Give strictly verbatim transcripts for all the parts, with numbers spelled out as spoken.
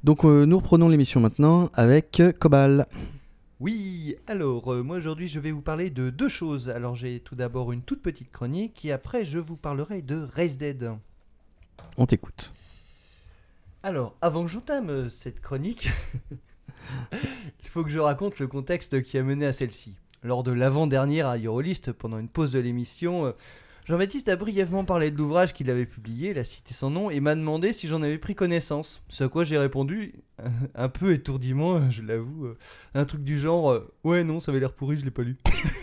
Donc euh, nous reprenons l'émission maintenant avec euh, Cobal. Oui, alors euh, moi aujourd'hui je vais vous parler de deux choses. Alors j'ai tout d'abord une toute petite chronique et après je vous parlerai de Race Dead. On t'écoute. Alors avant que j'entame euh, cette chronique, il faut que je raconte le contexte qui a mené à celle-ci. Lors de l'avant-dernière à Eurolist, pendant une pause de l'émission, euh, Jean-Baptiste a brièvement parlé de l'ouvrage qu'il avait publié, La Cité sans nom, et m'a demandé si j'en avais pris connaissance. Ce à quoi j'ai répondu, un peu étourdiment, je l'avoue, euh, un truc du genre euh, « Ouais non, ça avait l'air pourri, je l'ai pas lu ».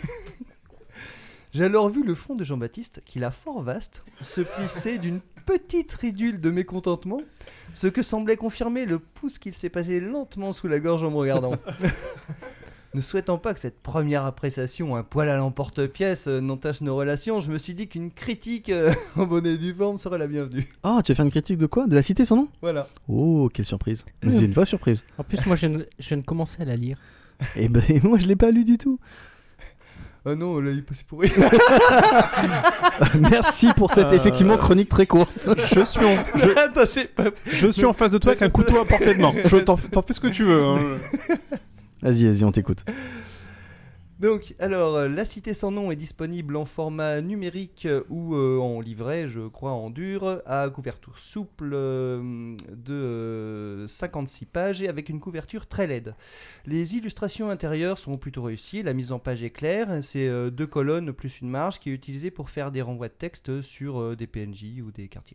J'ai alors vu le front de Jean-Baptiste, qu'il a fort vaste, se plisser d'une petite ridule de mécontentement, ce que semblait confirmer le pouce qu'il s'est passé lentement sous la gorge en me regardant. Ne souhaitant pas que cette première appréciation, un poil à l'emporte-pièce, euh, n'entache nos relations, je me suis dit qu'une critique euh, en bonne et due forme serait la bienvenue. Ah, tu vas faire une critique de quoi? De La Cité sans nom? Voilà. Oh, quelle surprise. Mais c'est une vraie surprise. En plus, moi, je viens, de, je viens de commencer à la lire. Et ben moi je l'ai pas lu du tout. Ah non, là il est passé pourri. Merci pour cette Euh, effectivement chronique très courte. Je suis en, je, Attends, j'ai pas... je suis en face de toi avec un couteau à portée de main. Je t'en, t'en fais ce que tu veux. hein. Vas-y, vas-y, on t'écoute. Donc, alors, euh, La Cité sans nom est disponible en format numérique euh, ou euh, en livret, je crois en dur, à couverture souple euh, de euh, cinquante-six pages et avec une couverture très laide. Les illustrations intérieures sont plutôt réussies, la mise en page est claire, c'est euh, deux colonnes plus une marge qui est utilisée pour faire des renvois de texte sur euh, des P N J ou des quartiers.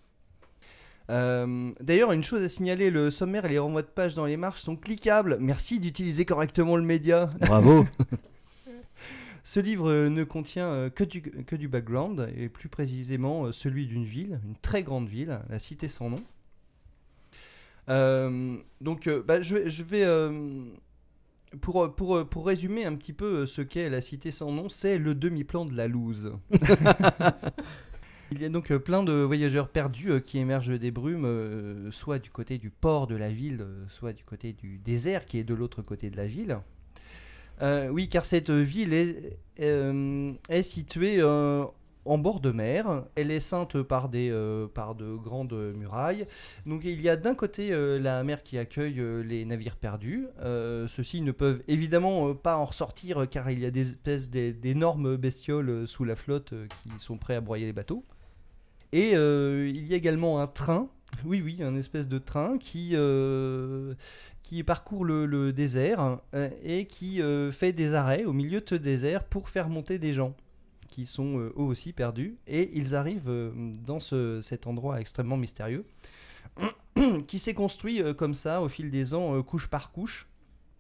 Euh, d'ailleurs, une chose à signaler, le sommaire et les renvois de pages dans les marges sont cliquables. Merci d'utiliser correctement le média. Bravo. Ce livre euh, ne contient euh, que, du, que du background, et plus précisément euh, celui d'une ville, une très grande ville, la Cité sans nom. Euh, donc, euh, bah, je vais... Je vais euh, pour, pour, pour résumer un petit peu ce qu'est la Cité sans nom, c'est le demi-plan de la loose. Il y a donc euh, plein de voyageurs perdus euh, qui émergent des brumes, euh, soit du côté du port de la ville, euh, soit du côté du désert qui est de l'autre côté de la ville. Euh, oui, car cette ville est, euh, est située euh, en bord de mer. Elle est ceinte par, des, euh, par de grandes murailles. Donc il y a d'un côté euh, la mer qui accueille euh, les navires perdus. Euh, Ceux-ci ne peuvent évidemment euh, pas en ressortir euh, car il y a des espèces d'é- d'énormes bestioles euh, sous la flotte euh, qui sont prêts à broyer les bateaux. Et euh, il y a également un train, oui oui, un espèce de train qui, euh, qui parcourt le, le désert euh, et qui euh, fait des arrêts au milieu de ce désert pour faire monter des gens qui sont euh, eux aussi perdus. Et ils arrivent euh, dans ce, cet endroit extrêmement mystérieux qui s'est construit euh, comme ça au fil des ans, euh, couche par couche,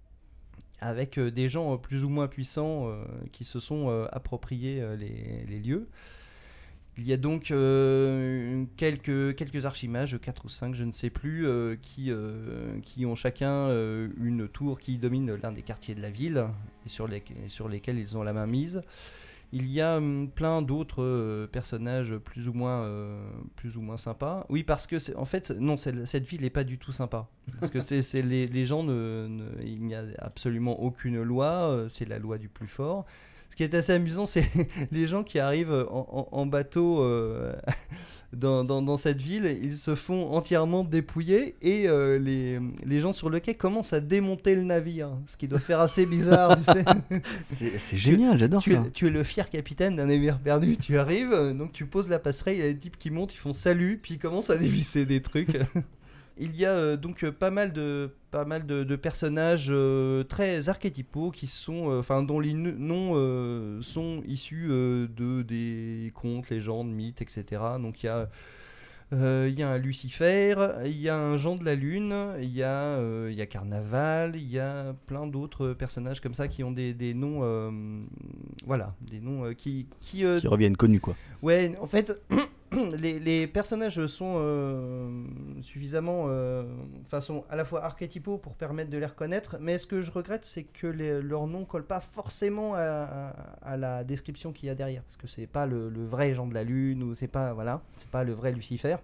avec euh, des gens euh, plus ou moins puissants euh, qui se sont euh, appropriés euh, les, les lieux. Il y a donc euh, quelques, quelques archimages, quatre ou cinq, je ne sais plus, euh, qui, euh, qui ont chacun euh, une tour qui domine l'un des quartiers de la ville et sur, les, sur lesquels ils ont la main mise. Il y a hum, plein d'autres euh, personnages plus ou moins, euh, plus ou moins sympas. Oui, parce que, c'est, en fait, non, c'est, cette ville n'est pas du tout sympa. Parce que c'est, c'est les, les gens, ne, ne, il n'y a absolument aucune loi, euh, c'est la loi du plus fort. Ce qui est assez amusant, c'est les gens qui arrivent en, en, en bateau euh, dans, dans, dans cette ville, ils se font entièrement dépouiller et euh, les, les gens sur le quai commencent à démonter le navire, ce qui doit faire assez bizarre, tu sais. C'est, c'est génial, j'adore Tu ça. es, tu es le fier capitaine d'un navire perdu, tu arrives, euh, donc tu poses la passerelle, il y a des types qui montent, ils font salut, puis ils commencent à dévisser des trucs. Il y a euh, donc euh, pas mal de, pas mal de, de personnages euh, très archétypaux qui sont, enfin, dont les n- noms euh, sont issus euh, de des contes, légendes, mythes, et cetera. Donc il y a, euh, il y a un Lucifer, il y a un Jean de la Lune, il y a, euh, il y a Carnaval, il y a plein d'autres personnages comme ça qui ont des, des noms, euh, voilà, des noms euh, qui, qui, euh, Qui reviennent connus quoi. ouais, en fait. Les, les personnages sont euh, suffisamment, euh, enfin sont à la fois archétypaux pour permettre de les reconnaître, mais ce que je regrette, c'est que les, leur nom colle pas forcément à, à, à la description qu'il y a derrière, parce que c'est pas le, le vrai Jean de la Lune ou c'est pas voilà, c'est pas le vrai Lucifer.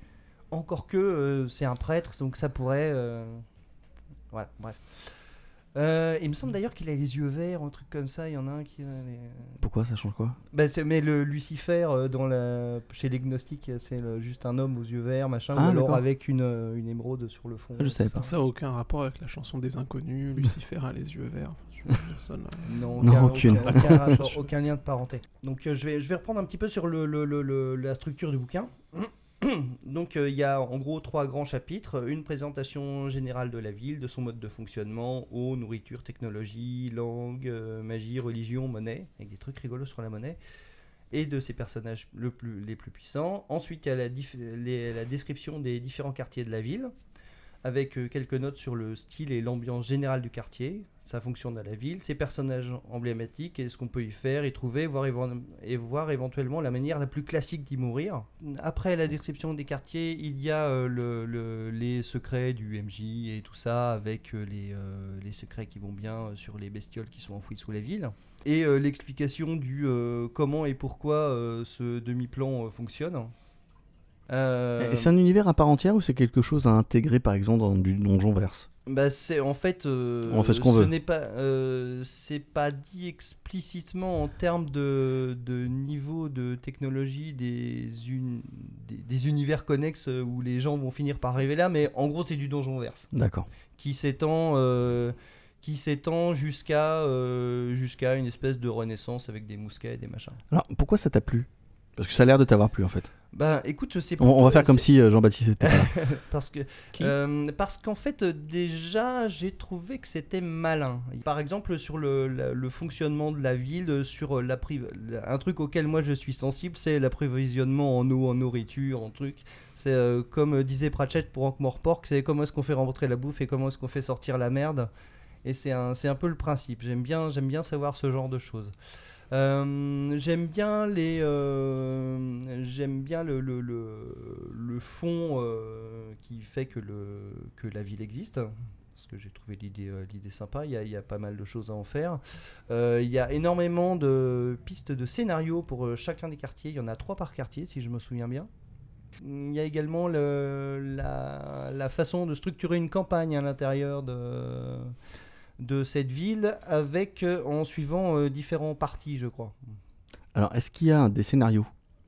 Encore que euh, c'est un prêtre, donc ça pourrait, euh, voilà, bref. Euh, il me semble d'ailleurs qu'il a les yeux verts, un truc comme ça. Il y en a un qui a les... Pourquoi ça change quoi? Bah, c'est, mais le Lucifer, euh, dans la... chez les gnostiques, c'est le- juste un homme aux yeux verts, machin, Ah, ou alors d'accord. avec une, euh, une émeraude sur le fond. Ah, je savais tout pas. ça. Ça n'a aucun rapport avec la chanson des inconnus. Lucifer a les yeux verts. Enfin, je- ça n'a- Non, Non, aucun, aucune. aucun, aucun rapport, aucun lien de parenté. Donc euh, je, vais, je vais reprendre un petit peu sur le, le- le- le- la structure du bouquin. Donc euh, il y a en gros trois grands chapitres. Une présentation générale de la ville, de son mode de fonctionnement, eau, nourriture, technologie, langue, euh, magie, religion, monnaie, avec des trucs rigolos sur la monnaie, et de ses personnages le plus, les plus puissants. Ensuite il y a la, dif- les- la description des différents quartiers de la ville, avec euh, quelques notes sur le style et l'ambiance générale du quartier, sa fonction dans la ville, ses personnages emblématiques et ce qu'on peut y faire, y trouver, voir évo- et voir éventuellement la manière la plus classique d'y mourir. Après la description des quartiers, il y a euh, le, le- les secrets du M J et tout ça, avec euh, les, euh, les secrets qui vont bien euh, sur les bestioles qui sont enfouies sous la ville. Et euh, l'explication du euh, comment et pourquoi euh, ce demi-plan euh, fonctionne. Euh, Et c'est un univers à part entière ou c'est quelque chose à intégrer par exemple dans du donjon verse? Bah c'est en fait, euh, On fait ce qu'on veut. n'est pas, euh, c'est pas dit explicitement en termes de, de niveau de technologie des, un- des, des univers connexes où les gens vont finir par arriver là, mais en gros c'est du donjon verse D'accord. qui s'étend, euh, qui s'étend jusqu'à euh, jusqu'à une espèce de renaissance avec des mousquets et des machins. Alors pourquoi ça t'a plu? Parce que ça a l'air de t'avoir plu en fait. Bah écoute, c'est On, on va faire comme c'est- si euh, Jean-Baptiste était pas là. parce que Qui euh, parce qu'en fait euh, déjà j'ai trouvé que c'était malin. Par exemple sur le, la- le fonctionnement de la ville, euh, sur euh, la priv- la- un truc auquel moi je suis sensible, c'est l'approvisionnement en eau, en nourriture, en truc. C'est euh, comme euh, disait Pratchett pour Ankh-Morpork, c'est comment est-ce qu'on fait rentrer la bouffe et comment est-ce qu'on fait sortir la merde. Et c'est un c'est un peu le principe. J'aime bien j'aime bien savoir ce genre de choses. Euh, j'aime bien les, euh, j'aime bien le, le, le, le fond euh, qui fait que, le, que la ville existe. Parce que j'ai trouvé l'idée, euh, l'idée sympa, il y, a, il y a pas mal de choses à en faire. Euh, il y a énormément de pistes de scénarios pour euh, chacun des quartiers. Il y en a trois par quartier, si je me souviens bien. Il y a également le, la, la façon de structurer une campagne à l'intérieur de, de cette ville, avec, euh, en suivant euh, différents partis, je crois. Alors est-ce qu'il y a des scénarios?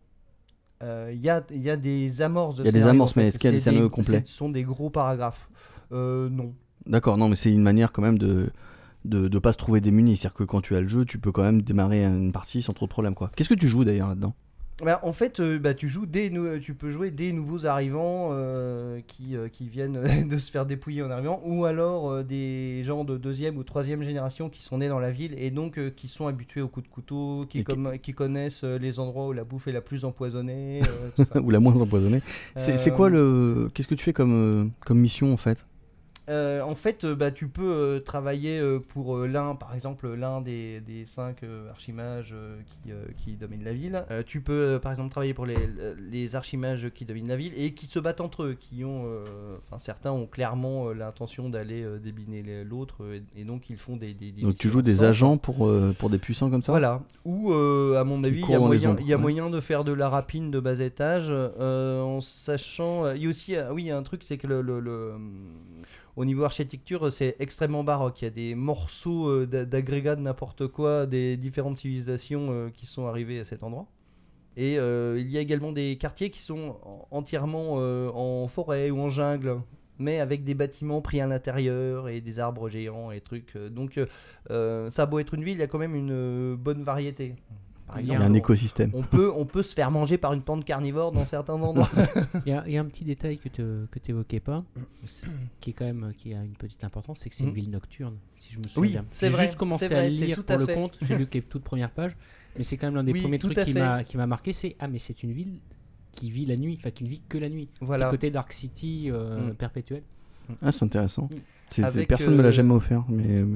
Euh, Il y, a, il y a des amorces de Il y a des scénarios, amorces, en fait. mais est-ce qu'il y a des C'est scénarios complets? Ce sont des gros paragraphes. Euh, non. D'accord, non mais c'est une manière quand même de de, de pas se trouver démuni. C'est-à-dire que quand tu as le jeu, tu peux quand même démarrer une partie sans trop de problème quoi. Qu'est-ce que tu joues d'ailleurs là-dedans? Bah, en fait, euh, bah, tu, joues des nou- tu peux jouer des nouveaux arrivants euh, qui, euh, qui viennent de se faire dépouiller en arrivant, ou alors euh, des gens de deuxième ou troisième génération qui sont nés dans la ville et donc euh, qui sont habitués aux coups de couteau, qui, Et qui- comme- qui connaissent euh, les endroits où la bouffe est la plus empoisonnée. euh, tout ça. Ou la moins empoisonnée. C'est c'est Euh, quoi le... Qu'est-ce que tu fais comme, euh, comme mission en fait? Euh, en fait, euh, bah, tu peux euh, travailler euh, pour euh, l'un, par exemple, l'un des, des cinq euh, archimages euh, qui, euh, qui dominent la ville. Euh, tu peux, euh, par exemple, travailler pour les, les archimages qui dominent la ville et qui se battent entre eux, qui ont, euh, enfin, certains ont clairement euh, l'intention d'aller euh, débiner les- l'autre, euh, et, et donc ils font des, des, des Donc tu missions joues des ensemble. agents pour, euh, pour des puissants comme ça? Voilà. Ou, euh, à mon Qui avis, il y courent a, dans les moyen, ombres, il y a ouais. moyen de faire de la rapine de bas étage, euh, en sachant... euh, Il y a aussi, euh, oui, il y a un truc, c'est que le... le- le- au niveau architecture, c'est extrêmement baroque. Il y a des morceaux euh, d'a- d'agrégats de n'importe quoi, des différentes civilisations euh, qui sont arrivées à cet endroit. Et euh, il y a également des quartiers qui sont en- entièrement euh, en forêt ou en jungle, mais avec des bâtiments pris à l'intérieur et des arbres géants et trucs. Donc euh, ça a beau être une ville, il y a quand même une euh, bonne variété. Par Il y Il y exemple, a un on- écosystème. on peut, on peut se faire manger par une plante carnivore dans certains endroits. Il y, a- il y a un petit détail que tu n'évoquais pas, c'est- qui est quand même qui a une petite importance, c'est que c'est une Mm. ville nocturne, si je me Oui, souviens bien. c'est J'ai vrai, juste commencé c'est à vrai, c'est lire tout pour à le fait. compte, j'ai lu que les toutes premières pages, mais c'est quand même l'un des Oui, premiers tout trucs à qui fait. m'a qui m'a marqué, c'est ah mais c'est une ville qui vit la nuit, enfin qui ne vit que la nuit. Voilà. Petit côté Dark City euh, Mm. perpétuel. Ah, c'est intéressant. Mm. C'est- c'est- Avec, personne ne me l'a euh, jamais offert. Mais, mais-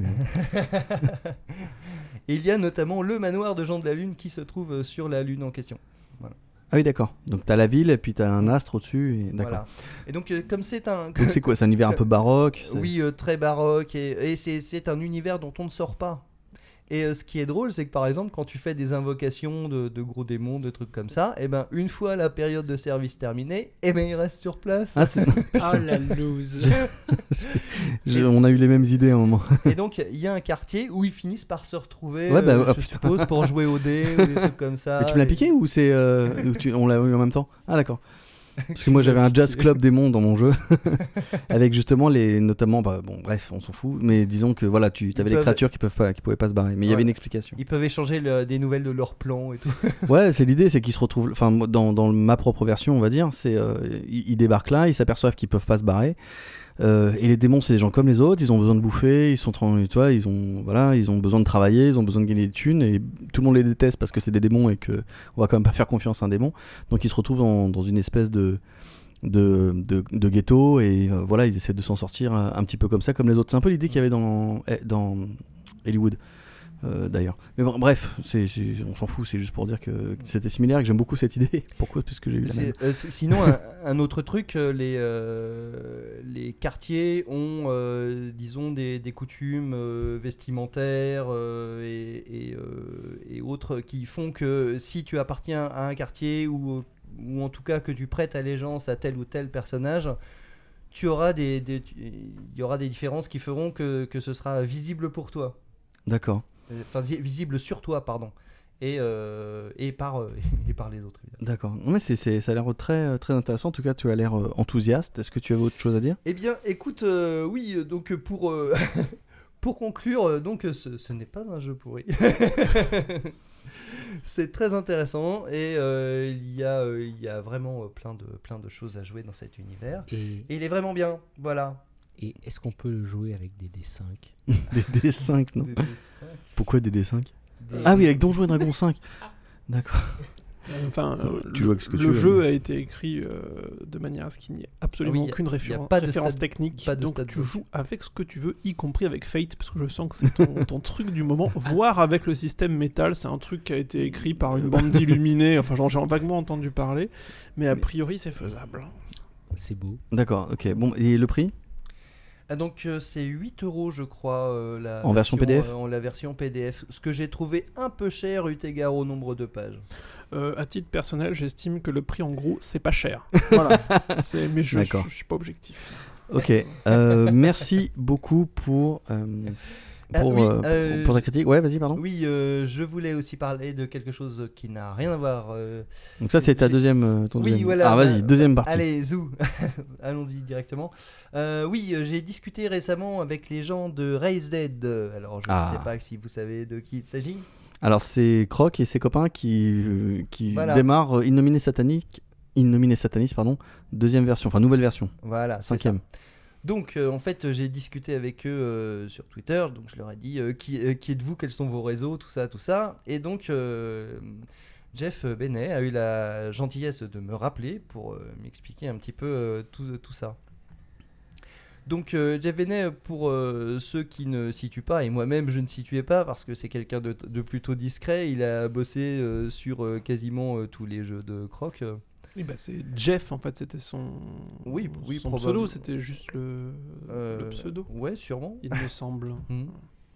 Et il y a notamment le manoir de Jean de la Lune qui se trouve euh, sur la Lune en question. Ah oui, d'accord. Donc t'as la ville et puis t'as un astre au-dessus. Et... D'accord. Voilà. Et donc, euh, comme c'est un. Donc c'est quoi? C'est un univers un peu baroque? c'est- Oui, euh, très baroque. Et, et c'est, c'est un univers dont on ne sort pas. Et euh, ce qui est drôle, c'est que par exemple, quand tu fais des invocations de, de gros démons, de trucs comme ça, et ben une fois la période de service terminée, et ben ils restent sur place. Ah, c'est... Oh la loose. Je- on a eu les mêmes idées à un moment. Et donc il y a un quartier où ils finissent par se retrouver, Ouais, bah, euh, oh, je putain. suppose, pour jouer au dé ou des trucs comme ça. Et tu me l'as Et- piqué ou c'est euh, ou tu- on l'a eu en même temps? Ah d'accord. Parce que moi j'avais un jazz club démon dans mon jeu avec justement les notamment bah bon bref on s'en fout mais disons que voilà tu avais les peuvent- créatures qui peuvent pas qui pouvaient pas se barrer mais il y avait Ouais. une explication. Ils peuvent échanger le- des nouvelles de leur plan et tout. Ouais, c'est l'idée, c'est qu'ils se retrouvent. Enfin, moi, dans, dans ma propre version, on va dire, c'est euh, ils, ils débarquent là, ils s'aperçoivent qu'ils peuvent pas se barrer. Euh, et les démons, c'est des gens comme les autres. Ils ont besoin de bouffer, ils sont, tra- tu vois, ils ont, voilà, ils ont besoin de travailler, ils ont besoin de gagner des thunes. Et tout le monde les déteste parce que c'est des démons et que on va quand même pas faire confiance à un démon. Donc ils se retrouvent dans, dans une espèce de de, de, de ghetto et euh, voilà, ils essaient de s'en sortir un, un petit peu comme ça, comme les autres. C'est un peu l'idée qu'il y avait dans eh, dans Hollywood. Euh, d'ailleurs. Mais bon, bref, c'est, c'est, on s'en fout, c'est juste pour dire que, que c'était similaire et que j'aime beaucoup cette idée. Pourquoi? Parce que j'ai eu la même. C'est- euh, c'est- sinon, un, un autre truc, euh, les, euh, les quartiers ont, euh, disons, des, des coutumes euh, vestimentaires euh, et, et, euh, et autres qui font que si tu appartiens à un quartier ou, ou en tout cas que tu prêtes allégeance à tel ou tel personnage, tu auras des, des- tu- il y aura des différences qui feront que, que ce sera visible pour toi. D'accord. Enfin, vi- visible sur toi, pardon. Et, euh, et, par, euh, et par les autres, évidemment. D'accord. Ouais, c'est, c'est, ça a l'air très, très intéressant. En tout cas, tu as l'air euh, enthousiaste. Est-ce que tu avais autre chose à dire? Eh bien, écoute, euh, oui, euh, donc euh, pour, euh, pour conclure, euh, donc euh, ce, ce n'est pas un jeu pourri. C'est très intéressant et euh, il y a, euh, il y a vraiment euh, plein, de, plein de choses à jouer dans cet univers. Et, Et il est vraiment bien, voilà. et est-ce qu'on peut le jouer avec des D cinq? Des D cinq, non? Des D cinq. Pourquoi des D cinq? Des- Ah oui, avec Donjons et Dragons cinq. D'accord. Enfin, Euh, euh, tu le, joues avec ce que tu le veux. jeu a été écrit euh, de manière à ce qu'il n'y ait absolument Ah oui, y a- aucune y a référence, pas de référence stade- technique. pas de Donc stade tu block. joues avec ce que tu veux, y compris avec Fate, parce que je sens que c'est ton, ton truc du moment. Voire avec le système métal, c'est un truc qui a été écrit par une bande d'illuminés. Enfin, j'en- j'ai vaguement entendu parler, mais a priori c'est faisable. C'est beau. D'accord, ok. Bon, et le prix? Ah, donc euh, c'est huit euros je crois euh, la En version P D F euh, en la version P D F, ce que j'ai trouvé un peu cher eu égard au nombre de pages. Euh, à titre personnel, j'estime que le prix en gros c'est pas cher. Voilà. C'est- mais je, D'accord. je, je suis pas objectif. Ok. Euh, merci beaucoup pour, euh, Ah pour, oui, euh, euh, pour, pour ta critique. Ouais, vas-y, pardon. Oui, euh, je voulais aussi parler de quelque chose qui n'a rien à voir. euh, Donc ça, c'est ta j'ai- deuxième, euh, ton Oui, deuxième. voilà. Ah, vas-y, bah, deuxième partie. Allez, zou, allons-y directement. Euh, oui, euh, j'ai discuté récemment avec les gens de Raise Dead. Alors, je Ah. ne sais pas si vous savez de qui il s'agit. Alors, c'est Croc et ses copains qui, euh, qui Voilà. démarrent euh, Innominé Satanique, Innominé Satanis, pardon, deuxième version, enfin nouvelle version, Voilà, c'est cinquième. ça. Donc, euh, en fait, j'ai discuté avec eux euh, sur Twitter. Donc, je leur ai dit euh, qui, euh, qui êtes-vous, quels sont vos réseaux, tout ça, tout ça. Et donc, euh, Jeff Benet a eu la gentillesse de me rappeler pour euh, m'expliquer un petit peu euh, tout, tout ça. Donc, euh, Jeff Benet, pour euh, ceux qui ne situent pas, et moi-même je ne situais pas parce que c'est quelqu'un de, de plutôt discret, il a bossé euh, sur euh, quasiment euh, tous les jeux de Croc. Et bah, c'est Jeff en fait, c'était son, Oui, oui, son probable. pseudo, c'était juste le, Euh, le pseudo, Ouais, sûrement. il me semble. Mhm.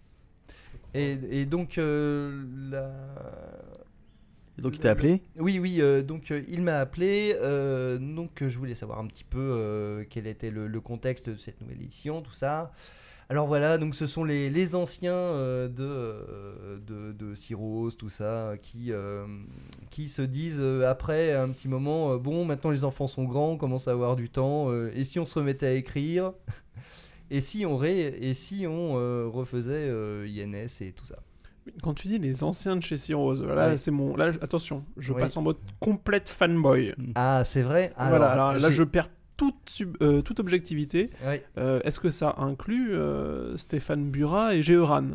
Et, et donc, euh, la... Donc, il t'a appelé? Oui, oui, euh, donc euh, il m'a appelé, euh, donc euh, je voulais savoir un petit peu euh, quel était le, le contexte de cette nouvelle édition, tout ça. Alors voilà, donc ce sont les, les anciens euh, de, euh, de, de Cyros, tout ça, qui, euh, qui se disent euh, après un petit moment, euh, bon, maintenant les enfants sont grands, on commence à avoir du temps, euh, et si on se remettait à écrire, et si on, ré, et si on euh, refaisait euh, I N S et tout ça. Quand tu dis les anciens de chez Cyros, là, Ouais. c'est mon. Là, attention, je Oui. passe en mode complète fanboy. Ah, c'est vrai. voilà, alors là, j'ai- je perds toute, sub- euh, toute objectivité. Ouais. Euh, Est-ce que ça inclut euh, Stéphane Burat et Géoran?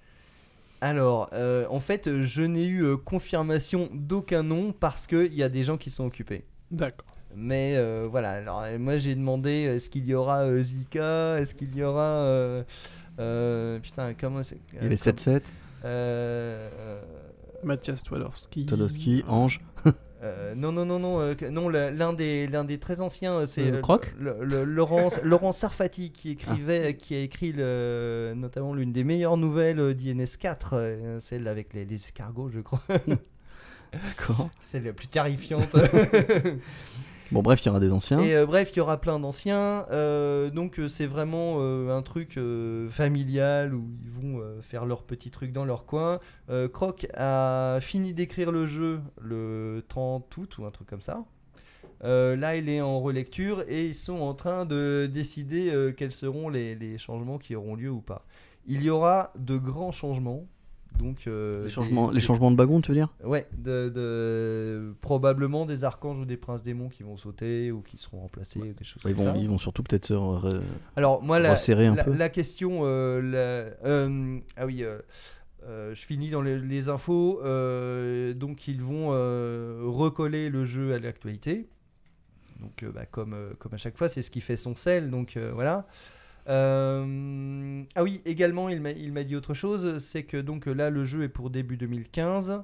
Alors, euh, en fait, je n'ai eu euh, confirmation d'aucun nom parce qu'il y a des gens qui sont occupés. D'accord. Mais euh, voilà, alors euh, moi j'ai demandé est-ce qu'il y aura euh, Zika, est-ce qu'il y aura. euh, euh, putain, comment c'est. Il y avait sept sept, Euh, euh, Mathias Twalowski. Tolowski, Ange. Euh, non, non, non, non, euh, non le- l'un, des, l'un des très anciens, euh, c'est Euh, euh, Croc le- le- Laurent, Laurent Sarfati qui, écrivait, qui a écrit le, notamment l'une des meilleures nouvelles d'I N S quatre, euh, celle avec les, les escargots, je crois. D'accord. Celle la plus terrifiante. Bon, bref, il y aura des anciens. Et euh, bref, il y aura plein d'anciens. euh, donc euh, c'est vraiment euh, un truc euh, familial où ils vont euh, faire leur petit truc dans leur coin. Euh, Croc a fini d'écrire le jeu le trente août ou un truc comme ça. Euh, là, il est en relecture et ils sont en train de décider euh, quels seront les, les changements qui auront lieu ou pas. Il y aura de grands changements. Donc, euh, Les changements, des- les changements de bagon, tu veux dire? Ouais, de, de- probablement des archanges ou des princes démons qui vont sauter ou qui seront remplacés, ou des choses Ils comme vont, ça. ils vont surtout peut-être se re- Alors moi, la, resserrer un la, peu. la question, euh, la- euh, ah oui, euh, euh, je finis dans les, les infos. euh, donc ils vont euh, recoller le jeu à l'actualité. Donc euh, bah, comme euh, comme à chaque fois, c'est ce qui fait son sel. Donc euh, voilà. Euh, ah oui, également, il m'a, il m'a dit autre chose, c'est que donc là, le jeu est pour début deux mille quinze.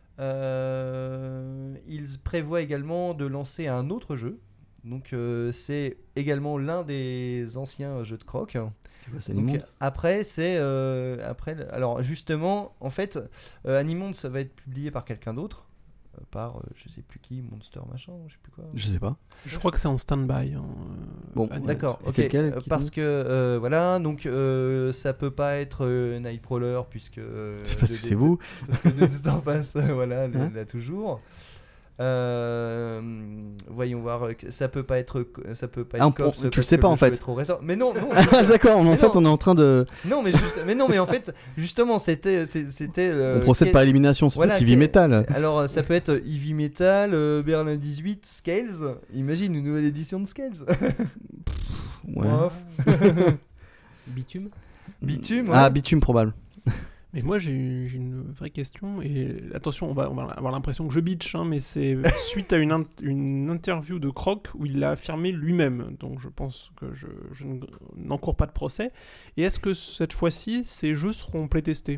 Euh, il prévoit également de lancer un autre jeu. Donc euh, c'est également l'un des anciens jeux de Croc. C'est quoi, c'est Donc, Animonde après, c'est euh, après. le- Alors justement, en fait, euh, Animonde, ça va être publié par quelqu'un d'autre, euh, par euh, je sais plus qui, Monster machin, je sais plus quoi. Je sais pas. Je crois que c'est en stand-by. hein, Bon, euh, D'accord, Et ok. c'est lequel Euh, qui parce dit que euh, voilà, donc euh, ça peut pas être euh, Nightcrawler puisque euh, C'est parce le que dé- c'est vous. parce que de deux en face, euh, voilà, le- Hein là toujours. Euh, voyons voir, euh, ça peut pas être, ça peut pas être Ah, on- Cops tu le parce sais que pas, le en jeu fait. est trop récent. Mais non, non, Ah, d'accord, mais en Mais fait, non. on est en train de. non, mais juste, mais non, mais en fait, justement, c'était, c'est- c'était. euh, on procède quel- par élimination, c'est voilà, pas T V quel- Metal. Alors, euh, ça peut être Heavy Metal, euh, Berlin dix-huit, Scales. Imagine une nouvelle édition de Scales. Ouais. Bref. Bitume Bitume. Ah, ouais. bitume probable. Mais moi j'ai, eu- j'ai une vraie question et attention on va, on va avoir l'impression que je bitch hein, mais c'est suite à une, in- une interview de Croc où il l'a affirmé lui-même donc je pense que je, je ne- n'encours pas de procès et est-ce que cette fois-ci ces jeux seront playtestés?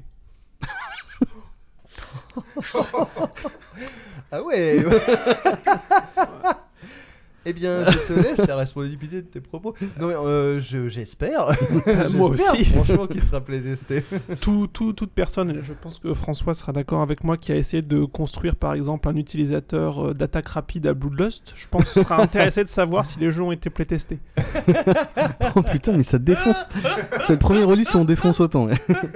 Ah ouais. Eh bien, je te laisse la responsabilité de tes propos. Non, mais euh, je- j'espère. Moi J'espère, aussi. Franchement, qu'il sera playtesté. Tout, tout- toute personne, et je pense que François sera d'accord avec moi, qui a essayé de construire par exemple un utilisateur euh, d'attaque rapide à Bloodlust, je pense sera intéressé de savoir si les jeux ont été playtestés. Oh putain, mais ça défonce. C'est le premier release où on défonce autant.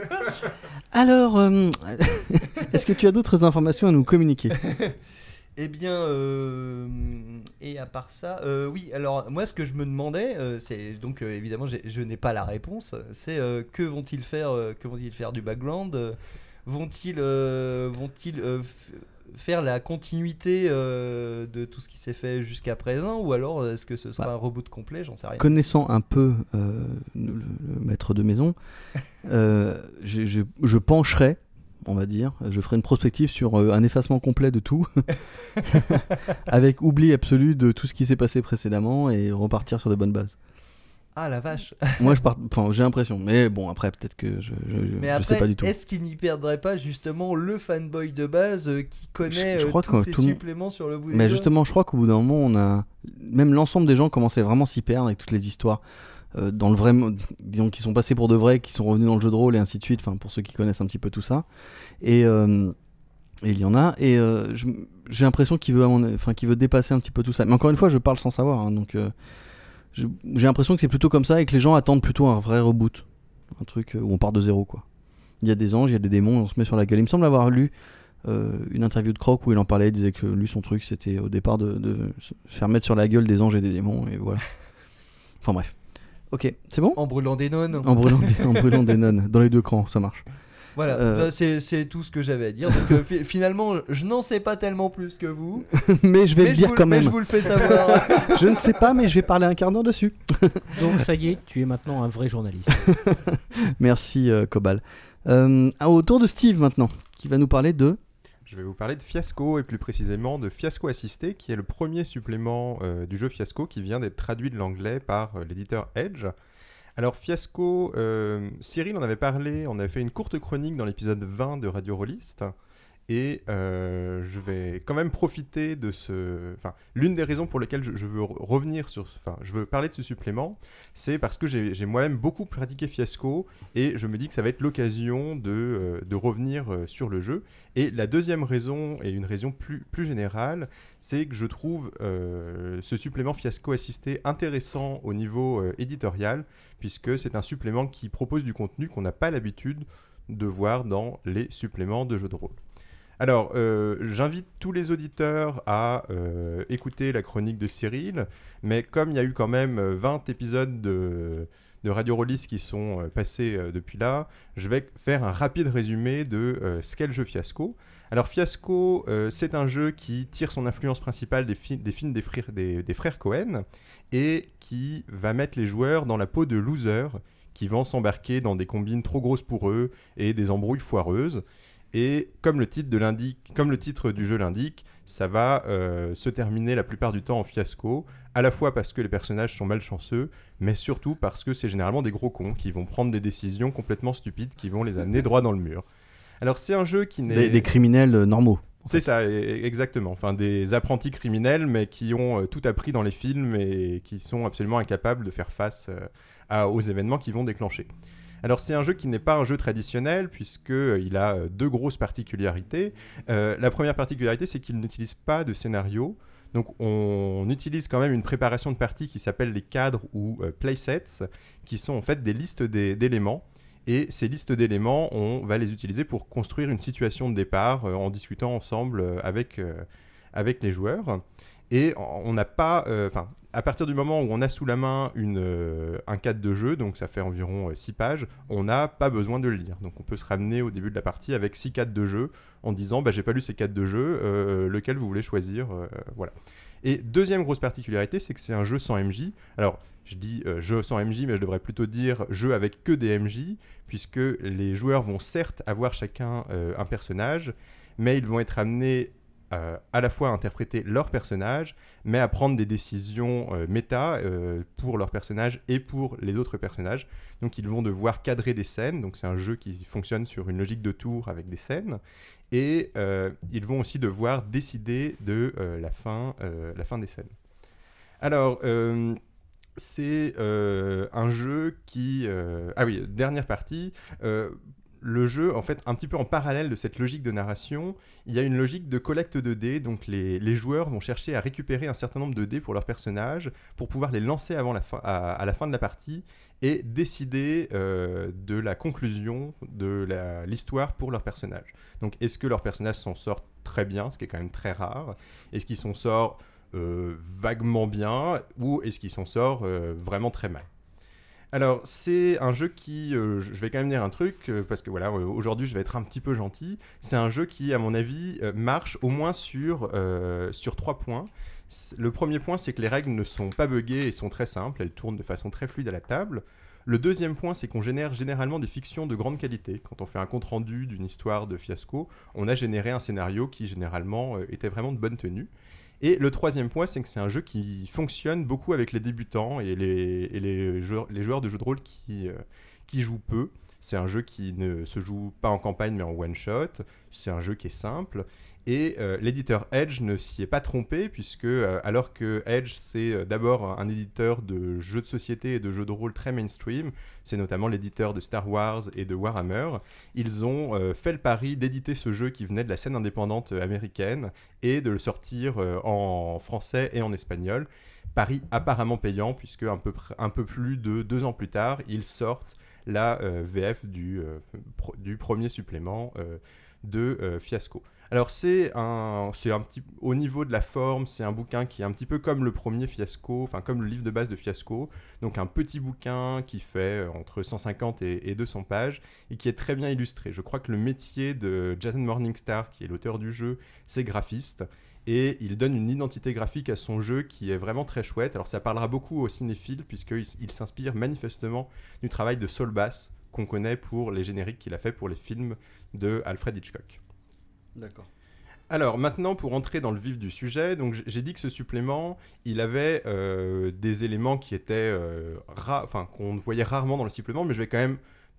Alors, euh, est-ce que tu as d'autres informations à nous communiquer? Eh bien, euh, et à part ça, euh, oui, alors moi ce que je me demandais, euh, c'est donc euh, évidemment j'ai- je n'ai pas la réponse, c'est euh, que vont-ils faire, euh, que vont-ils faire du background euh, Vont-ils euh, vont-ils euh, f- faire la continuité euh, de tout ce qui s'est fait jusqu'à présent ou alors est-ce que ce sera Bah, un reboot complet? J'en sais rien. Connaissant un peu euh, le, le maître de maison, euh, je, je, je pencherais, on va dire, je ferai une prospective sur euh, un effacement complet de tout, avec oubli absolu de tout ce qui s'est passé précédemment et repartir sur de bonnes bases. Ah la vache. Moi, je pars, enfin, j'ai l'impression, mais bon, après, peut-être que je, je, je- Mais je après, sais pas du tout. est-ce qu'il n'y perdrait pas justement le fanboy de base euh, qui connaît Je- je euh, crois tous que ces tout le monde- suppléments sur le bout des Mais doigts justement, je crois qu'au bout d'un moment, on a même l'ensemble des gens commençaient vraiment à s'y perdre avec toutes les histoires euh, dans le vrai, mo- disons qui sont passés pour de vrai, qui sont revenus dans le jeu de rôle et ainsi de suite. Enfin, pour ceux qui connaissent un petit peu tout ça. Et euh, et il y en a. Et euh, je- j'ai l'impression qu'il veut, à mon- enfin, qu'il veut dépasser un petit peu tout ça. Mais encore une fois, je parle sans savoir. hein, donc, euh, je- j'ai l'impression que c'est plutôt comme ça et que les gens attendent plutôt un vrai reboot, un truc euh, où on part de zéro, quoi. Il y a des anges, il y a des démons, et on se met sur la gueule. Il me semble avoir lu euh, une interview de Croc où il en parlait, il disait que lui son truc c'était au départ de, de se faire mettre sur la gueule des anges et des démons et voilà. Enfin bref. Ok, c'est bon. En brûlant des nonnes. En brûlant, des, en brûlant des nonnes dans les deux camps, ça marche. Voilà, Euh. ça, c'est, c'est tout ce que j'avais à dire. Donc euh, fi- finalement, je n'en sais pas tellement plus que vous. mais je vais mais le je dire vous, quand mais même. je vous le fais savoir. Je ne sais pas, mais je vais parler un quart d'heure dessus. Donc ça y est, tu es maintenant un vrai journaliste. Merci euh, Cobal. Euh, au tour de Steve maintenant, qui va nous parler de. Je vais vous parler de Fiasco et plus précisément de Fiasco Assisté, qui est le premier supplément euh, du jeu Fiasco qui vient d'être traduit de l'anglais par euh, l'éditeur Edge. Alors Fiasco, euh, Cyril en avait parlé, on avait fait une courte chronique dans l'épisode vingt de Radio Rollist, Et euh, je vais quand même profiter de ce... Enfin, l'une des raisons pour lesquelles je, je veux re- revenir sur... Enfin, je veux parler de ce supplément, c'est parce que j'ai, j'ai moi-même beaucoup pratiqué Fiasco, et je me dis que ça va être l'occasion de, euh, de revenir euh, sur le jeu. Et la deuxième raison, et une raison plus, plus générale, c'est que je trouve euh, ce supplément Fiasco assisté intéressant au niveau euh, éditorial, puisque c'est un supplément qui propose du contenu qu'on n'a pas l'habitude de voir dans les suppléments de jeux de rôle. Alors, euh, j'invite tous les auditeurs à euh, écouter la chronique de Cyril, mais comme il y a eu quand même vingt épisodes de, de Radio Rollis qui sont euh, passés euh, depuis là, je vais faire un rapide résumé de euh, ce qu'est le jeu Fiasco. Alors, Fiasco, euh, c'est un jeu qui tire son influence principale des, fi- des films des frères, des, des frères Cohen et qui va mettre les joueurs dans la peau de losers qui vont s'embarquer dans des combines trop grosses pour eux et des embrouilles foireuses. Et comme le titre, de l'indique, comme le titre du jeu l'indique, ça va euh, se terminer la plupart du temps en fiasco, à la fois parce que les personnages sont malchanceux, mais surtout parce que c'est généralement des gros cons qui vont prendre des décisions complètement stupides qui vont les amener droit dans le mur. Alors c'est un jeu qui n'est... Des, des criminels euh, normaux. C'est ça, e- exactement. Enfin, des apprentis criminels, mais qui ont euh, tout appris dans les films et qui sont absolument incapables de faire face euh, à, aux événements qui vont déclencher. Alors c'est un jeu qui n'est pas un jeu traditionnel puisqu'il a euh, deux grosses particularités. Euh, la première particularité, c'est qu'il n'utilise pas de scénario. Donc on, on utilise quand même une préparation de partie qui s'appelle les cadres ou euh, playsets, qui sont en fait des listes des, d'éléments. Et ces listes d'éléments, on va les utiliser pour construire une situation de départ euh, en discutant ensemble euh, avec, euh, avec les joueurs. Et on n'a pas... Enfin, euh, à partir du moment où on a sous la main une, euh, un cadre de jeu, donc ça fait environ six pages, on n'a pas besoin de le lire. Donc on peut se ramener au début de la partie avec six cadres de jeu en disant bah, « j'ai pas lu ces cadres de jeu, euh, lequel vous voulez choisir euh, ?» Voilà. Et deuxième grosse particularité, c'est que c'est un jeu sans M J. Alors, je dis euh, jeu sans M J, mais je devrais plutôt dire jeu avec que des M J, puisque les joueurs vont certes avoir chacun euh, un personnage, mais ils vont être amenés euh, à la fois à interpréter leur personnage, mais à prendre des décisions euh, méta euh, pour leur personnage et pour les autres personnages. Donc ils vont devoir cadrer des scènes, donc c'est un jeu qui fonctionne sur une logique de tour avec des scènes, et euh, ils vont aussi devoir décider de euh, la, fin, euh, la fin des scènes. Alors, euh, c'est euh, un jeu qui... Euh... Ah oui, dernière partie. Euh, le jeu, en fait, un petit peu en parallèle de cette logique de narration, il y a une logique de collecte de dés. Donc, les, les joueurs vont chercher à récupérer un certain nombre de dés pour leur personnage, pour pouvoir les lancer avant la fin, à, à la fin de la partie et décider euh, de la conclusion de la, l'histoire pour leur personnage. Donc, est-ce que leur personnage s'en sort très bien, ce qui est quand même très rare? Est-ce qu'il s'en sort euh, vaguement bien, ou est-ce qu'il s'en sort euh, vraiment très mal? Alors, c'est un jeu qui, euh, je vais quand même dire un truc, euh, parce que voilà, euh, aujourd'hui je vais être un petit peu gentil, c'est un jeu qui, à mon avis, euh, marche au moins sur, euh, sur trois points. Le premier point, c'est que les règles ne sont pas buggées et sont très simples, elles tournent de façon très fluide à la table. Le deuxième point, c'est qu'on génère généralement des fictions de grande qualité. Quand on fait un compte-rendu d'une histoire de fiasco, on a généré un scénario qui, généralement, euh, était vraiment de bonne tenue. Et le troisième point, c'est que c'est un jeu qui fonctionne beaucoup avec les débutants et les, et les, joueurs, les joueurs de jeux de rôle qui, euh, qui jouent peu. C'est un jeu qui ne se joue pas en campagne mais en one-shot. C'est un jeu qui est simple. Et euh, l'éditeur Edge ne s'y est pas trompé, puisque euh, alors que Edge, c'est euh, d'abord un éditeur de jeux de société et de jeux de rôle très mainstream, c'est notamment l'éditeur de Star Wars et de Warhammer, ils ont euh, fait le pari d'éditer ce jeu qui venait de la scène indépendante américaine et de le sortir euh, en français et en espagnol. Pari apparemment payant, puisque un peu, pr- un peu plus de deux ans plus tard, ils sortent la euh, V F du, euh, pro- du premier supplément euh, de euh, Fiasco. Alors c'est un, c'est un petit, au niveau de la forme, c'est un bouquin qui est un petit peu comme le premier Fiasco, enfin comme le livre de base de Fiasco, donc un petit bouquin qui fait entre cent cinquante et, et deux cents pages et qui est très bien illustré. Je crois que le métier de Jason Morningstar, qui est l'auteur du jeu, c'est graphiste, et il donne une identité graphique à son jeu qui est vraiment très chouette. Alors ça parlera beaucoup aux cinéphiles, puisqu'il il s'inspire manifestement du travail de Saul Bass, qu'on connaît pour les génériques qu'il a fait pour les films de Alfred Hitchcock. D'accord. Alors maintenant, pour entrer dans le vif du sujet, donc j'ai dit que ce supplément, il avait euh, des éléments qui étaient euh, ra- enfin qu'on voyait rarement dans le supplément, mais je vais quand même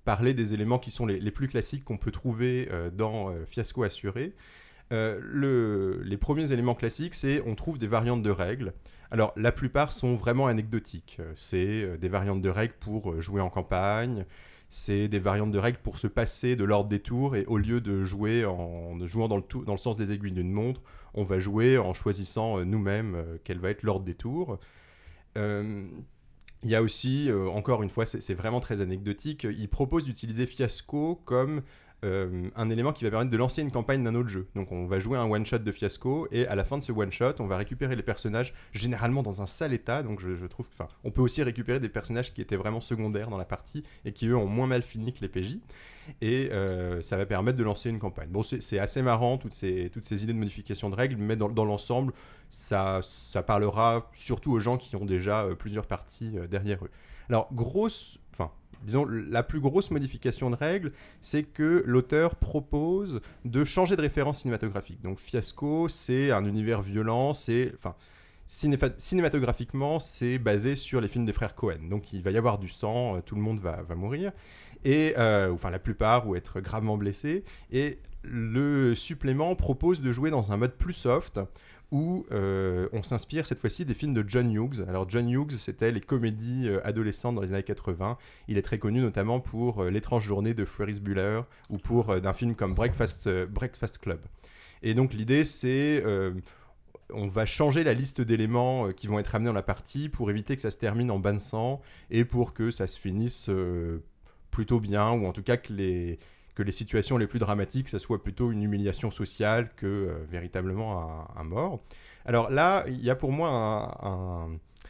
parler des éléments qui sont les, les plus classiques qu'on peut trouver euh, dans euh, Fiasco Assuré. Euh, le, les premiers éléments classiques, c'est on trouve des variantes de règles. Alors, la plupart sont vraiment anecdotiques. C'est euh, des variantes de règles pour euh, jouer en campagne, c'est des variantes de règles pour se passer de l'ordre des tours, et au lieu de jouer en de jouant dans le, tou- dans le sens des aiguilles d'une montre, on va jouer en choisissant euh, nous-mêmes euh, quel va être l'ordre des tours. Euh, Il y a aussi, euh, encore une fois, c'est, c'est vraiment très anecdotique, il propose d'utiliser Fiasco comme euh, un élément qui va permettre de lancer une campagne d'un autre jeu. Donc on va jouer un one-shot de Fiasco, et à la fin de ce one-shot, on va récupérer les personnages, généralement dans un sale état, donc je, je trouve... Enfin, on peut aussi récupérer des personnages qui étaient vraiment secondaires dans la partie, et qui eux ont moins mal fini que les P J, et euh, ça va permettre de lancer une campagne. Bon, c'est, c'est assez marrant, toutes ces, toutes ces idées de modification de règles, mais dans, dans l'ensemble, ça, ça parlera surtout aux gens qui ont déjà euh, plusieurs parties euh, derrière eux. Alors, grosse... Enfin, disons, la plus grosse modification de règles, c'est que l'auteur propose de changer de référence cinématographique. Donc, Fiasco, c'est un univers violent, c'est... Enfin, cinéfa- cinématographiquement, c'est basé sur les films des frères Coen. Donc, il va y avoir du sang, euh, tout le monde va, va mourir. Et, euh, enfin, la plupart, ou être gravement blessés. Et le supplément propose de jouer dans un mode plus soft, où euh, on s'inspire cette fois-ci des films de John Hughes. Alors John Hughes, c'était les comédies euh, adolescentes dans les années quatre-vingts. Il est très connu notamment pour euh, L'étrange journée de Ferris Bueller, ou pour euh, d'un film comme Breakfast, euh, Breakfast Club. Et donc l'idée, c'est... Euh, on va changer la liste d'éléments euh, qui vont être amenés dans la partie pour éviter que ça se termine en bain de sang, et pour que ça se finisse euh, plutôt bien, ou en tout cas que les... que les situations les plus dramatiques, ça soit plutôt une humiliation sociale que euh, véritablement un, un mort. Alors là, il y a pour moi un, un,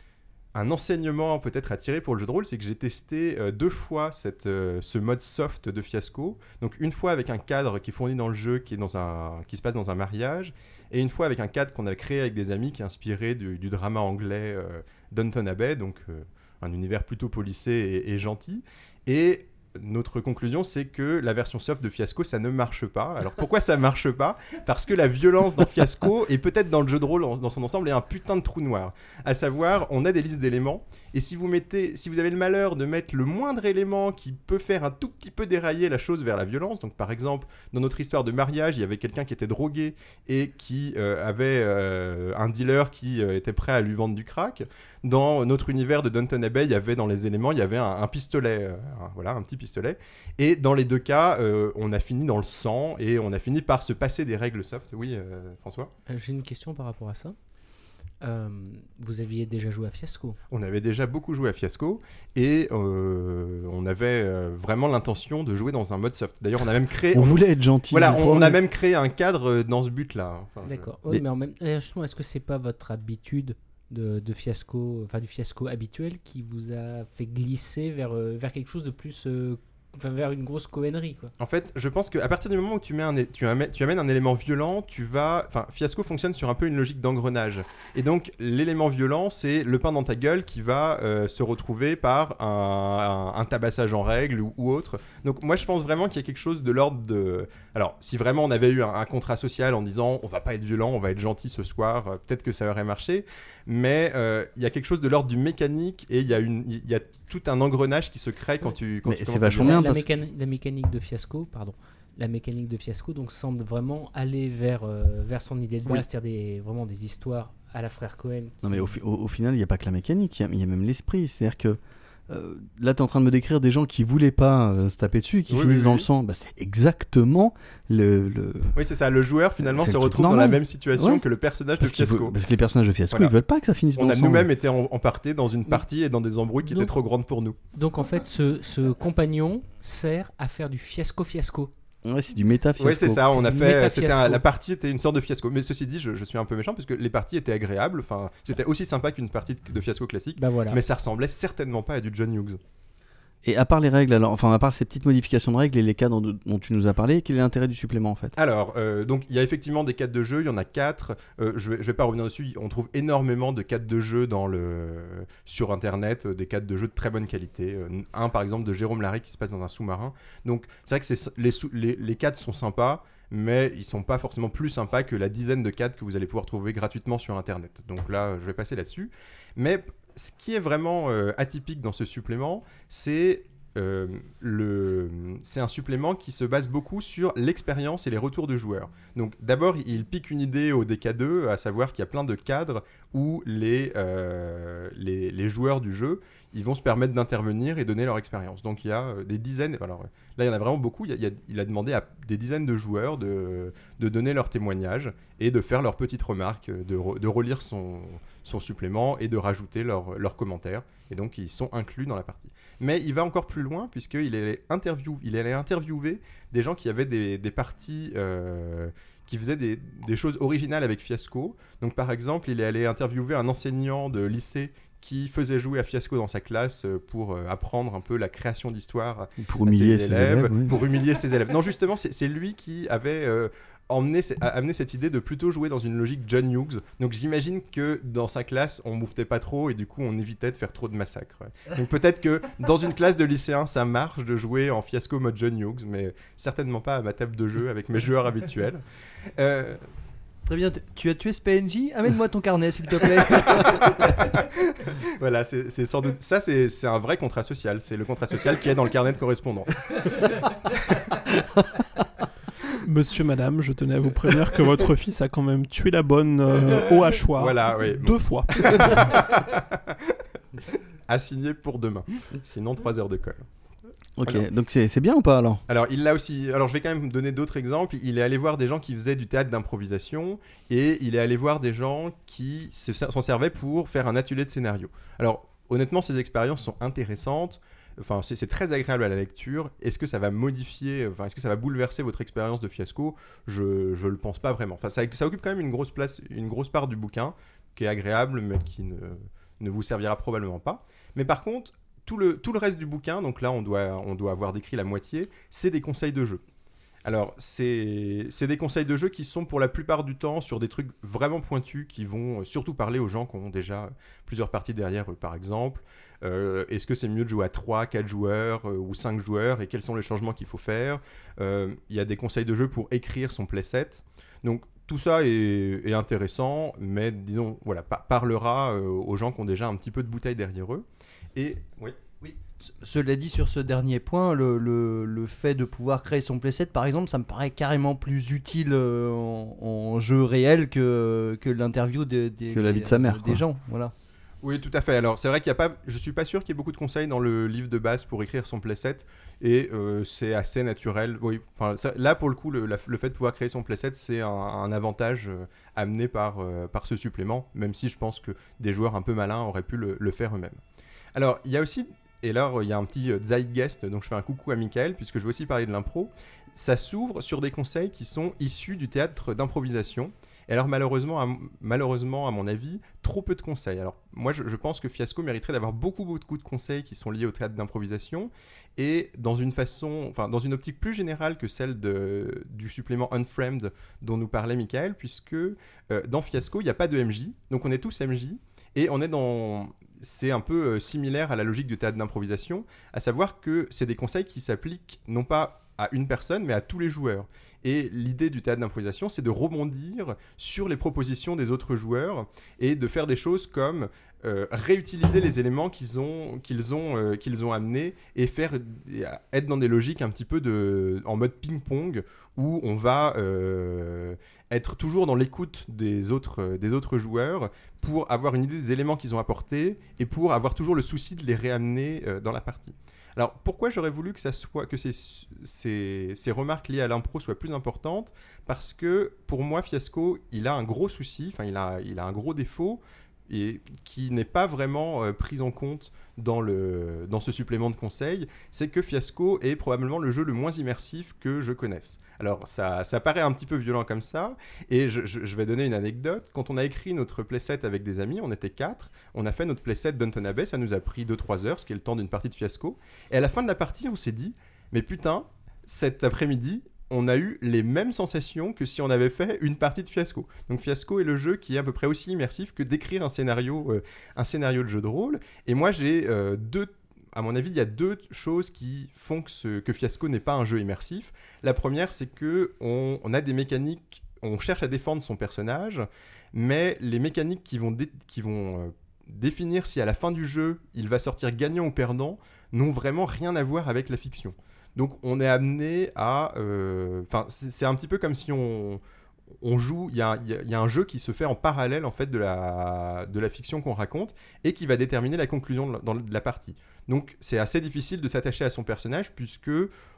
un enseignement peut-être à tirer pour le jeu de rôle, c'est que j'ai testé euh, deux fois cette, euh, ce mode soft de Fiasco. Donc une fois avec un cadre qui est fourni dans le jeu, qui, est dans un, qui se passe dans un mariage, et une fois avec un cadre qu'on a créé avec des amis qui est inspiré du, du drama anglais euh, Downton Abbey, donc euh, un univers plutôt policé et, et gentil. Et notre conclusion, c'est que la version soft de Fiasco, ça ne marche pas. Alors pourquoi ça marche pas ? Parce que la violence dans Fiasco, et peut-être dans le jeu de rôle dans son ensemble, est un putain de trou noir. À savoir, on a des listes d'éléments, et si vous mettez, si vous avez le malheur de mettre le moindre élément qui peut faire un tout petit peu dérailler la chose vers la violence, donc par exemple, dans notre histoire de mariage, il y avait quelqu'un qui était drogué et qui euh, avait euh, un dealer qui euh, était prêt à lui vendre du crack. Dans notre univers de Downton Abbey, il y avait dans les éléments, il y avait un, un pistolet, euh, un, voilà, un petit pistolet. Et dans les deux cas, euh, on a fini dans le sang, et on a fini par se passer des règles soft. Oui, euh, François ? Euh, J'ai une question par rapport à ça. Euh, vous aviez déjà joué à Fiasco ? On avait déjà beaucoup joué à Fiasco, et euh, on avait euh, vraiment l'intention de jouer dans un mode soft. D'ailleurs, on a même créé... On voulait être gentil. Voilà, je on, crois. on a même créé un cadre euh, dans ce but-là. Enfin, D'accord. je- Oui, Mais- mais en même euh, justement, est-ce que c'est pas votre habitude de, de Fiasco, enfin du Fiasco habituel, qui vous a fait glisser vers, euh, vers quelque chose de plus, euh, enfin vers une grosse cohénerie, quoi ? En fait, je pense qu'à partir du moment où tu, mets un, é- tu, amènes, tu amènes un élément violent, tu vas... Enfin, Fiasco fonctionne sur un peu une logique d'engrenage. Et donc, l'élément violent, c'est le pain dans ta gueule qui va euh, se retrouver par un, un, un tabassage en règle ou, ou autre. Donc, moi, je pense vraiment qu'il y a quelque chose de l'ordre de... Alors, si vraiment on avait eu un, un contrat social en disant on va pas être violent, on va être gentil ce soir, euh, peut-être que ça aurait marché. Mais euh, il y a quelque chose de l'ordre du mécanique, et il y a une... il y a tout un engrenage qui se crée quand tu, quand Mais tu c'est commences à vachement jouer. bien la, parce que- mécani- la mécanique de Fiasco, pardon, la mécanique de Fiasco donc semble vraiment aller vers, euh, vers son idée de base, Oui. c'est-à-dire des, vraiment des histoires à la frère Cohen. Non, mais qui- au, fi- au- au final, il n'y a pas que la mécanique, il y a- il y, a même l'esprit. C'est-à-dire que euh, là, tu es en train de me décrire des gens qui voulaient pas euh, se taper dessus, qui Oui, finissent oui, dans oui. le sang. Bah, c'est exactement le. le... Oui, c'est ça. Le joueur, finalement, C'est se le truc retrouve dans la normal. même situation Ouais. que le personnage Parce, de qu'il Fiasco. veut- parce que les personnages de Fiasco, Voilà. ils veulent pas que ça finisse dans On le a sang. nous-mêmes été en, empartés dans une partie et dans des embrouilles qui Donc- étaient trop grandes pour nous. Donc en fait, ce, ce compagnon sert à faire du Fiasco-Fiasco. Ouais, c'est du méta Fiasco. Oui, c'est ça. On C'est a du fait. C'était méta-fiasco. un- la partie était une sorte de fiasco. Mais ceci dit, je, je suis un peu méchant parce que les parties étaient agréables. Enfin, c'était aussi sympa qu'une partie de, de fiasco classique. Bah voilà. Mais ça ressemblait certainement pas à du John Hughes. Et à part les règles, alors, enfin, à part ces petites modifications de règles et les cadres dont, dont tu nous as parlé, quel est l'intérêt du supplément en fait ? Alors, euh, donc il y a effectivement des cadres de jeu, il y en a quatre. Euh, je, vais, je vais pas revenir dessus. On trouve énormément de cadres de jeu dans le sur internet, euh, des cadres de jeu de très bonne qualité. Euh, un par exemple de Jérôme Larrey qui se passe dans un sous-marin. Donc c'est vrai que c'est, les, sous- les, les cadres sont sympas, mais ils sont pas forcément plus sympas que la dizaine de cadres que vous allez pouvoir trouver gratuitement sur internet. Donc là, je vais passer là-dessus. Mais ce qui est vraiment euh, atypique dans ce supplément, c'est euh, le... c'est un supplément qui se base beaucoup sur l'expérience et les retours de joueurs. Donc d'abord, il pique une idée au D K deux, à savoir qu'il y a plein de cadres où les, euh, les, les joueurs du jeu, ils vont se permettre d'intervenir et donner leur expérience. Donc il y a euh, des dizaines, alors là il y en a vraiment beaucoup, il, y a, il, y a, il a demandé à des dizaines de joueurs de, de donner leur témoignage et de faire leurs petites remarques, de, re, de relire son, son supplément et de rajouter leurs leur commentaires. Et donc ils sont inclus dans la partie. Mais il va encore plus loin puisqu'il allait, interview, il allait interviewer des gens qui avaient des, des parties... Euh, qui faisaient des, des choses originales avec Fiasco. Donc par exemple, il est allé interviewer un enseignant de lycée qui faisait jouer à Fiasco dans sa classe pour euh, apprendre un peu la création d'histoire pour humilier ses ses élèves, élèves, oui. pour humilier ses élèves. Non, justement, c'est, c'est lui qui avait euh, emmené, amené cette idée de plutôt jouer dans une logique John Hughes. Donc j'imagine que dans sa classe, on mouftait pas trop et du coup, on évitait de faire trop de massacres. Ouais. Donc peut-être que dans une classe de lycéens, ça marche de jouer en Fiasco mode John Hughes, mais certainement pas à ma table de jeu avec mes joueurs habituels. Euh, Très bien, tu as tué ce P N J ? Amène-moi ton carnet, s'il te plaît. Voilà, c'est, c'est sans doute... Ça, c'est, c'est un vrai contrat social. C'est le contrat social qui est dans le carnet de correspondance. Monsieur, madame, je tenais à vous prévenir que votre fils a quand même tué la bonne euh, au hachoir. Voilà, oui. Deux fois. Assigné pour demain. Sinon, trois heures de colle. Ok, Alors. donc c'est, c'est bien ou pas alors ? Alors, il l'a aussi. Alors, je vais quand même donner d'autres exemples. Il est allé voir des gens qui faisaient du théâtre d'improvisation et il est allé voir des gens qui se, s'en servaient pour faire un atelier de scénario. Alors, honnêtement, ces expériences sont intéressantes. Enfin, c'est, c'est très agréable à la lecture. Est-ce que ça va modifier, enfin, est-ce que ça va bouleverser votre expérience de Fiasco ? Je je le pense pas vraiment. Enfin, ça, ça occupe quand même une grosse place, une grosse part du bouquin qui est agréable, mais qui ne ne vous servira probablement pas. Mais par contre, tout le tout le reste du bouquin, donc là, on doit on doit avoir décrit la moitié, c'est des conseils de jeu. Alors, c'est, c'est des conseils de jeu qui sont pour la plupart du temps sur des trucs vraiment pointus qui vont surtout parler aux gens qui ont déjà plusieurs parties derrière eux, par exemple. Euh, est-ce que c'est mieux de jouer à trois, quatre joueurs euh, ou cinq joueurs et quels sont les changements qu'il faut faire ? Euh, il y a des conseils de jeu pour écrire son playset. Donc, tout ça est, est intéressant, mais disons, voilà, pa- parlera euh, aux gens qui ont déjà un petit peu de bouteille derrière eux. Et, oui. Cela dit, sur ce dernier point, le, le, le fait de pouvoir créer son playset, par exemple, ça me paraît carrément plus utile euh, en, en jeu réel que, que l'interview de, des, Que la vie de des- sa mère, des quoi. gens. Voilà. Oui, tout à fait. Alors, c'est vrai qu'il y a pas, je suis pas sûr qu'il y ait beaucoup de conseils dans le livre de base pour écrire son playset, et euh, c'est assez naturel. Oui, enfin, ça- là pour le coup, le, la- le fait de pouvoir créer son playset, c'est un, un avantage euh, amené par euh, par ce supplément, même si je pense que des joueurs un peu malins auraient pu le, le faire eux-mêmes. Alors, il y a aussi, et là, il y a un petit euh, zeitgeist, donc je fais un coucou à Michael, puisque je vais aussi parler de l'impro. Ça s'ouvre sur des conseils qui sont issus du théâtre d'improvisation. Et alors malheureusement, à, malheureusement, à mon avis, trop peu de conseils. Alors moi, je, je pense que Fiasco mériterait d'avoir beaucoup, beaucoup de conseils qui sont liés au théâtre d'improvisation et dans une façon, enfin dans une optique plus générale que celle de, du supplément Unframed dont nous parlait Michael, puisque euh, dans Fiasco, il n'y a pas de M J, donc on est tous M J et on est dans... C'est un peu euh, similaire à la logique du théâtre d'improvisation, à savoir que c'est des conseils qui s'appliquent non pas à une personne, mais à tous les joueurs. Et l'idée du théâtre d'improvisation, c'est de rebondir sur les propositions des autres joueurs et de faire des choses comme euh, réutiliser les éléments qu'ils ont, qu'ils ont, euh, qu'ils ont amenés et faire, et être dans des logiques un petit peu de, en mode ping-pong où on va euh, être toujours dans l'écoute des autres, euh, des autres joueurs pour avoir une idée des éléments qu'ils ont apportés et pour avoir toujours le souci de les réamener euh, dans la partie. Alors, pourquoi j'aurais voulu que, ça soit, que ces, ces, ces remarques liées à l'impro soient plus importantes ? Parce que, pour moi, Fiasco, il a un gros souci, enfin, il a, il a un gros défaut, et qui n'est pas vraiment euh, pris en compte dans, le, dans ce supplément de conseils, c'est que Fiasco est probablement le jeu le moins immersif que je connaisse. Alors, ça, ça paraît un petit peu violent comme ça, et je, je, je vais donner une anecdote. Quand on a écrit notre playset avec des amis, on était quatre, on a fait notre playset Downton Abbey, ça nous a pris deux trois heures, ce qui est le temps d'une partie de Fiasco, et à la fin de la partie, on s'est dit, mais putain, cet après-midi, on a eu les mêmes sensations que si on avait fait une partie de Fiasco. Donc Fiasco est le jeu qui est à peu près aussi immersif que d'écrire un scénario, euh, un scénario de jeu de rôle, et moi j'ai euh, deux... À mon avis, il y a deux choses qui font que, ce, que Fiasco n'est pas un jeu immersif. La première, c'est que on, on a des mécaniques, on cherche à défendre son personnage, mais les mécaniques qui vont, dé, qui vont euh, définir si à la fin du jeu, il va sortir gagnant ou perdant, n'ont vraiment rien à voir avec la fiction. Donc on est amené à... Enfin, euh, c'est, c'est un petit peu comme si on, on joue... Il y, y, y a un jeu qui se fait en parallèle en fait, de, la, de la fiction qu'on raconte et qui va déterminer la conclusion de la, dans, de la partie. Donc c'est assez difficile de s'attacher à son personnage puisque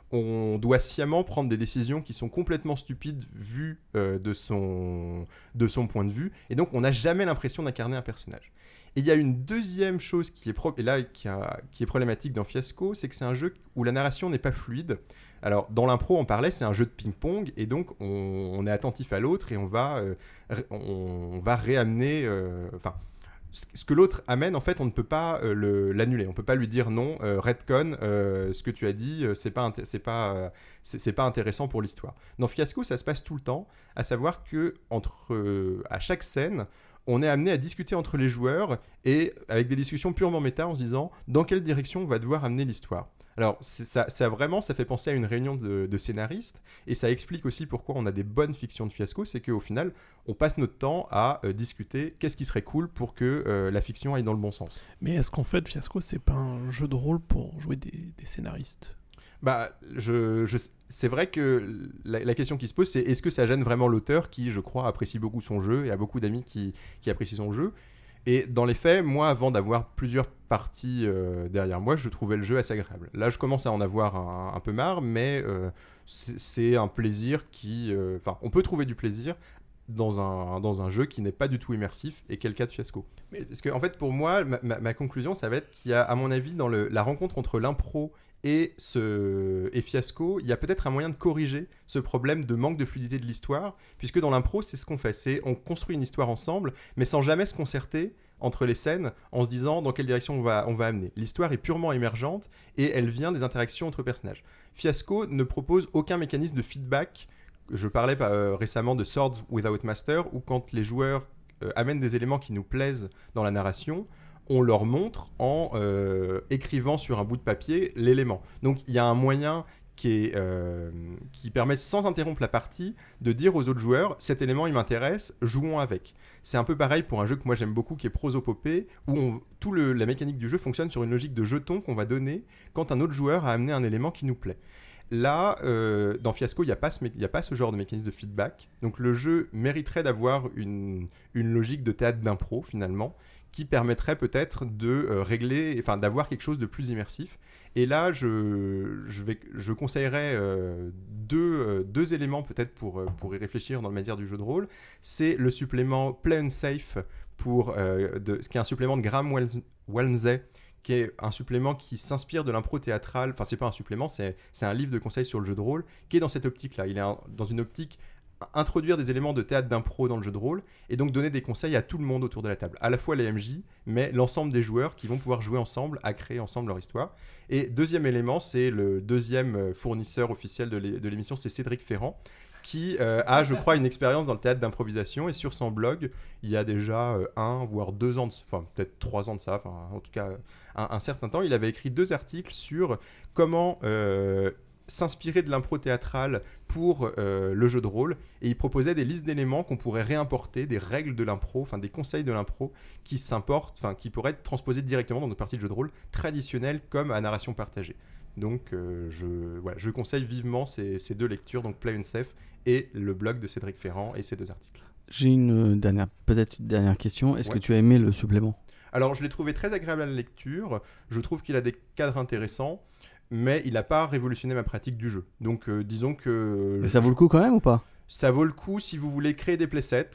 on doit sciemment prendre des décisions qui sont complètement stupides vues euh, de, son, de son point de vue. Et donc on n'a jamais l'impression d'incarner un personnage. Et il y a une deuxième chose qui est, pro- et là, qui, a, qui est problématique dans Fiasco, c'est que c'est un jeu où la narration n'est pas fluide. Alors, dans l'impro, on parlait, c'est un jeu de ping-pong, et donc on, on est attentif à l'autre et on va, euh, on, on va réamener... Enfin, euh, ce que l'autre amène, en fait, on ne peut pas euh, le, l'annuler. On ne peut pas lui dire non, euh, Redcon, euh, ce que tu as dit, euh, c'est pas, inté- c'est pas, euh, c'est, c'est pas intéressant pour l'histoire. Dans Fiasco, ça se passe tout le temps, à savoir que entre, euh, à chaque scène, on est amené à discuter entre les joueurs et avec des discussions purement méta en se disant dans quelle direction on va devoir amener l'histoire. Alors ça, ça vraiment, ça fait penser à une réunion de, de scénaristes et ça explique aussi pourquoi on a des bonnes fictions de Fiasco, c'est qu'au final, on passe notre temps à euh, discuter qu'est-ce qui serait cool pour que euh, la fiction aille dans le bon sens. Mais est-ce qu'en fait, Fiasco, c'est pas un jeu de rôle pour jouer des, des scénaristes ? Bah, je, je, c'est vrai que la, la question qui se pose, c'est est-ce que ça gêne vraiment l'auteur qui, je crois, apprécie beaucoup son jeu et a beaucoup d'amis qui, qui apprécient son jeu. Et dans les faits, moi, avant d'avoir plusieurs parties euh, derrière moi, je trouvais le jeu assez agréable. Là, je commence à en avoir un, un peu marre, mais euh, c'est, c'est un plaisir qui... Enfin, euh, on peut trouver du plaisir dans un, dans un jeu qui n'est pas du tout immersif, et quel cas de Fiasco. Mais, parce que, en fait, pour moi, ma, ma, ma conclusion, ça va être qu'il y a, à mon avis, dans le, la rencontre entre l'impro et, ce, et Fiasco, il y a peut-être un moyen de corriger ce problème de manque de fluidité de l'histoire, puisque dans l'impro, c'est ce qu'on fait, c'est on construit une histoire ensemble, mais sans jamais se concerter entre les scènes, en se disant dans quelle direction on va, on va amener. L'histoire est purement émergente, et elle vient des interactions entre personnages. Fiasco ne propose aucun mécanisme de feedback. Je parlais euh, récemment de Swords Without Master, où quand les joueurs euh, amènent des éléments qui nous plaisent dans la narration, on leur montre en euh, écrivant sur un bout de papier l'élément. Donc il y a un moyen qui, est, euh, qui permet sans interrompre la partie de dire aux autres joueurs cet élément il m'intéresse, jouons avec. C'est un peu pareil pour un jeu que moi j'aime beaucoup qui est Prosopopée, où on, tout le, la mécanique du jeu fonctionne sur une logique de jetons qu'on va donner quand un autre joueur a amené un élément qui nous plaît. Là, euh, dans Fiasco, il n'y a, a pas ce genre de mécanisme de feedback. Donc le jeu mériterait d'avoir une, une logique de théâtre d'impro finalement, qui permettrait peut-être de euh, régler, enfin d'avoir quelque chose de plus immersif. Et là, je, je, vais, je conseillerais euh, deux, euh, deux éléments peut-être pour, euh, pour y réfléchir dans le matière du jeu de rôle. C'est le supplément Play Unsafe, pour, euh, de, ce qui est un supplément de Graham Walmsley, qui est un supplément qui s'inspire de l'impro théâtrale. Enfin, c'est pas un supplément, c'est, c'est un livre de conseils sur le jeu de rôle, qui est dans cette optique-là. Il est un, dans une optique introduire des éléments de théâtre d'impro dans le jeu de rôle et donc donner des conseils à tout le monde autour de la table, à la fois les M J mais l'ensemble des joueurs qui vont pouvoir jouer ensemble à créer ensemble leur histoire. Et deuxième élément, c'est le deuxième fournisseur officiel de, l'é- de l'émission, c'est Cédric Ferrand qui euh, a je crois une expérience dans le théâtre d'improvisation et sur son blog il y a déjà euh, un voire deux ans de, enfin peut-être trois ans de ça, enfin en tout cas un, un certain temps, il avait écrit deux articles sur comment euh, s'inspirer de l'impro théâtrale pour euh, le jeu de rôle, et il proposait des listes d'éléments qu'on pourrait réimporter, des règles de l'impro, enfin des conseils de l'impro qui s'importent, enfin qui pourraient être transposés directement dans nos parties de jeu de rôle traditionnelles comme à narration partagée. Donc euh, je, voilà, je conseille vivement ces, ces deux lectures, donc Play Unsafe et le blog de Cédric Ferrand et ces deux articles. J'ai une dernière, peut-être une dernière question. Est-ce Ouais. que tu as aimé le supplément ? Alors je l'ai trouvé très agréable à la lecture, je trouve qu'il a des cadres intéressants, mais il n'a pas révolutionné ma pratique du jeu. Donc euh, disons que... Et ça vaut le coup quand même ou pas ? Ça vaut le coup si vous voulez créer des playsets,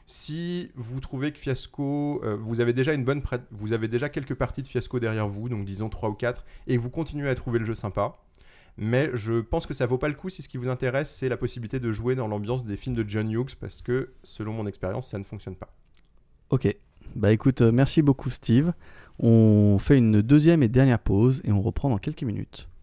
si vous trouvez que Fiasco, euh, vous avez déjà une bonne pra- vous avez déjà quelques parties de Fiasco derrière vous, donc disons trois ou quatre, et vous continuez à trouver le jeu sympa. Mais je pense que ça vaut pas le coup si ce qui vous intéresse c'est la possibilité de jouer dans l'ambiance des films de John Hughes, parce que selon mon expérience ça ne fonctionne pas. Ok. Bah écoute, euh, merci beaucoup Steve. On fait une deuxième et dernière pause et on reprend dans quelques minutes.